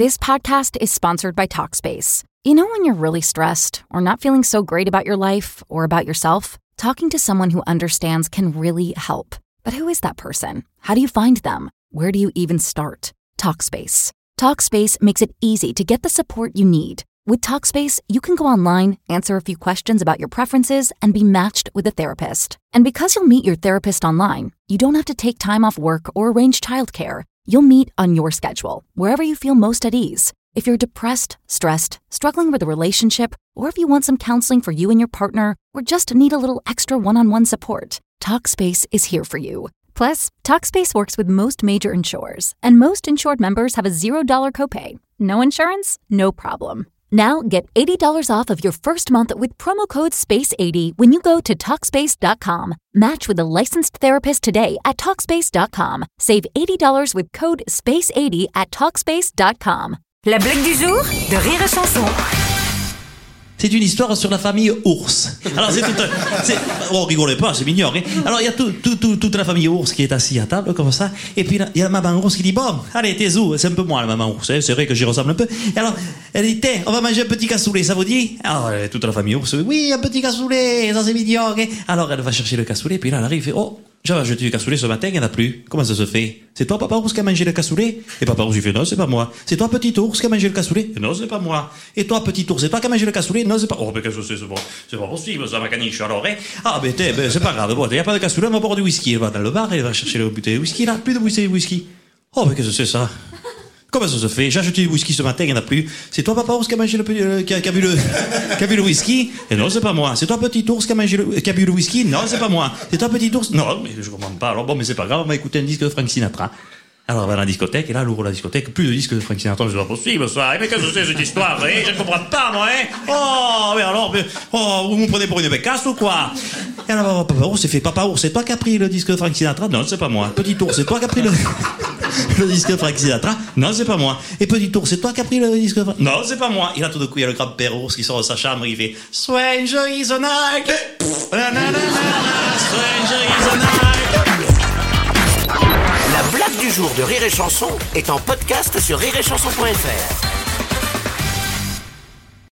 This podcast is sponsored by Talkspace. You know when you're really stressed or not feeling so great about your life or about yourself? Talking to someone who understands can really help. But who is that person? How do you find them? Where do you even start? Talkspace. Talkspace makes it easy to get the support you need. With Talkspace, you can go online, answer a few questions about your preferences, and be matched with a therapist. And because you'll meet your therapist online, you don't have to take time off work or arrange childcare. You'll meet on your schedule, wherever you feel most at ease. If you're depressed, stressed, struggling with a relationship, or if you want some counseling for you and your partner, or just need a little extra one-on-one support, Talkspace is here for you. Plus, Talkspace works with most major insurers, and most insured members have a $0 copay. No insurance? No problem. Now get $80 off of your first month with promo code SPACE80 when you go to Talkspace.com. Match with a licensed therapist today at Talkspace.com. Save $80 with code SPACE80 at Talkspace.com. La blague du jour de Rire et Chanson. C'est une histoire sur la famille ours. Alors oh, rigolez pas, c'est mignon. Hein. Alors il y a toute la famille ours qui est assise à table comme ça. Et puis il y a la maman ours qui dit bon, allez t'es où? C'est un peu moi la maman ours. Hein. C'est vrai que j'y ressemble un peu. Et alors elle dit tiens, on va manger un petit cassoulet, ça vous dit? Alors toute la famille ours, oui un petit cassoulet, ça c'est mignon. Hein. Alors elle va chercher le cassoulet, puis là elle arrive et oh. J'avais acheté du cassoulet ce matin, il n'y en a plus. Comment ça se fait? C'est toi, papa ours, qui a mangé le cassoulet? Et papa ours, il fait non, c'est pas moi. C'est toi, petit ours, qui a mangé le cassoulet? Non, c'est pas moi. Et toi, petit ours, c'est toi qui a mangé le cassoulet? Non, c'est pas... Oh, mais qu'est-ce que c'est pas possible, ça, ma caniche, alors, hein? Ah, ben, c'est pas grave. Bon, il n'y a pas de cassoulet, on va boire du whisky. Elle va dans le bar, elle va chercher le bouteille de whisky, là. Plus de whisky. Oh, mais qu'est-ce que c'est, ça? Comment ça se fait? J'ai acheté du whisky ce matin, il n'y en a plus. C'est toi, papa ours, qui a mangé qui a bu le whisky? Et non, c'est pas moi. C'est toi, petit ours, qui a bu le whisky? Non, c'est pas moi. C'est toi, petit ours? Non, mais je comprends pas. Alors bon, mais c'est pas grave, on va écouter un disque de Frank Sinatra. Alors, on va dans la discothèque, et là, elle ouvre la discothèque, plus de disques de Frank Sinatra, c'est pas possible, ça. Mais qu'est-ce que c'est, cette histoire, hein? Je ne comprends pas, moi, hein? Oh, mais alors, vous me prenez pour une bécasse ou quoi? Et alors, papa ours, c'est fait, papa ours, c'est toi qui as pris le disque de Frank Sinatra? Non, c'est pas moi. Petit ours, c'est toi qui as pris le disque de Frank Sinatra? Non, c'est pas moi. Et petit ours, c'est toi qui as pris le disque de Frank... Non, c'est pas moi. Et là, tout d'un coup, il y a le grand-père ours qui sort de sa chambre, il fait Stranger is the night. Stranger is the night. La blague du jour de Rire et Chanson est en podcast sur rireetchanson.fr.